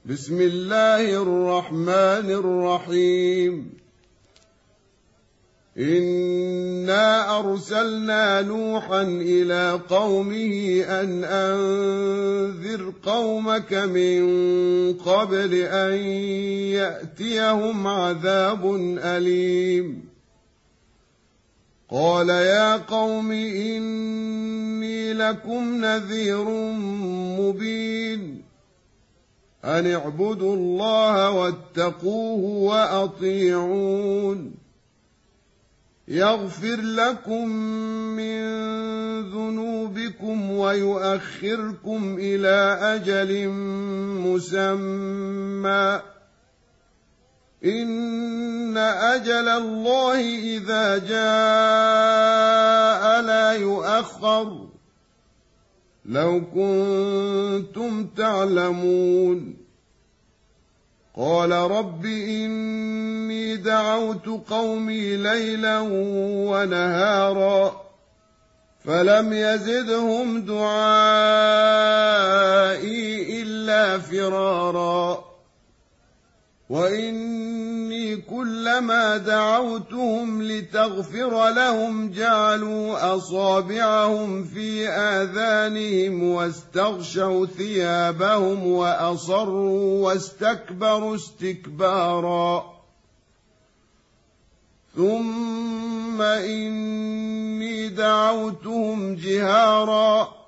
بسم الله الرحمن الرحيم. إنا أرسلنا نوحا إلى قومه أن أنذر قومك من قبل أن يأتيهم عذاب أليم. قال يا قوم إني لكم نذير مبين أن اعبدوا الله واتقوه وأطيعون يغفر لكم من ذنوبكم ويؤخركم إلى أجل مسمى إن أجل الله إذا جاء لا يؤخر لو كنتم تعلمون. قال رب إني دعوت قومي ليلا ونهارا فلم يزدهم دعائي إلا فرارا وإني كلما دعوتهم لتغفر لهم جعلوا أصابعهم في آذانهم واستغشوا ثيابهم وأصروا واستكبروا استكبارا ثم إني دعوتهم جهارا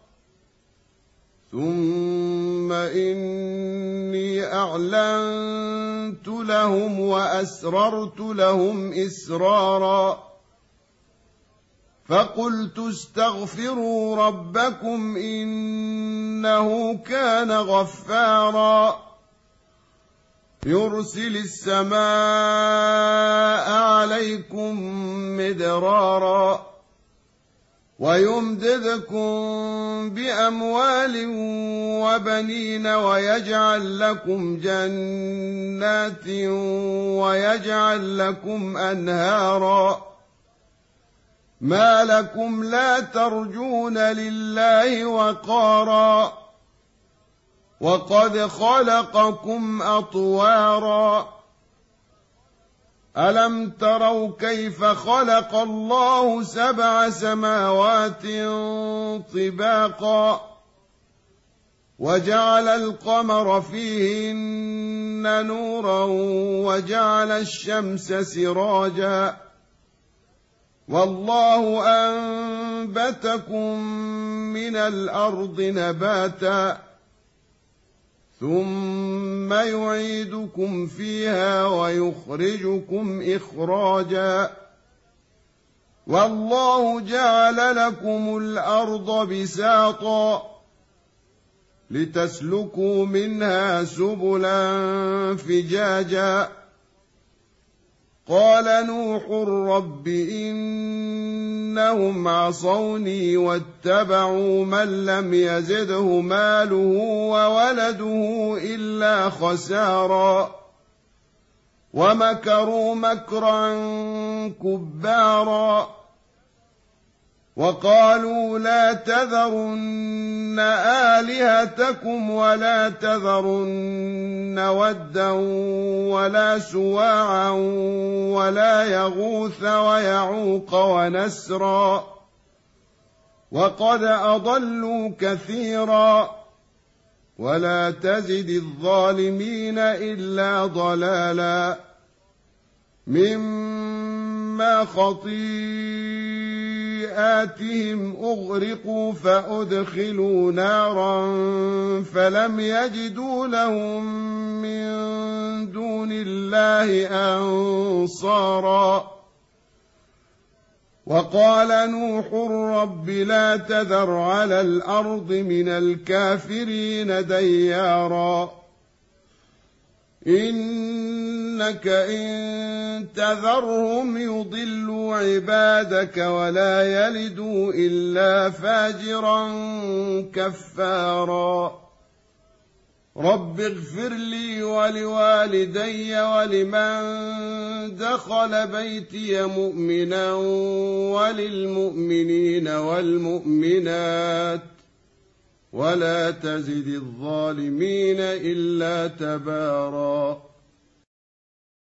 ثم إني أعلنت لهم وأسررت لهم إسرارا فقلت استغفروا ربكم إنه كان غفارا يرسل السماء عليكم مدرارا ويمددكم بأموال وبنين ويجعل لكم جنات ويجعل لكم أنهارا ما لكم لا ترجون لله وقارا وقد خلقكم أطوارا ألم تروا كيف خلق الله 7 سماوات طباقا وجعل القمر فيهن نورا وجعل الشمس سراجا والله أنبتكم من الأرض نباتا ثم يعيدكم فيها ويخرجكم إخراجا والله جعل لكم الأرض بساطا لتسلكوا منها سبلا فجاجا قال نوح رب إنهم عصوني واتبعوا من لم يزده ماله وولده إلا خسارا ومكروا مكرا كبارا وقالوا لا تذرن آلهتكم ولا تذرن ودا ولا سواعا ولا يغوث ويعوق ونسرا وقد أضلوا كثيرا ولا تزد الظالمين إلا ضلالا مما خطيئاتهم أغرقوا فأدخلوا نارا فلم يجدوا لهم من دون الله أنصارا وقال نوح رب لا تذر على الأرض من الكافرين ديارا إنك إن تذرهم يضلوا عبادك ولا يلدوا إلا فاجرا كفارا رب اغفر لي ولوالدي ولمن دخل بيتي مؤمنا وللمؤمنين والمؤمنات ولا تزد الظالمين إلا تباراً.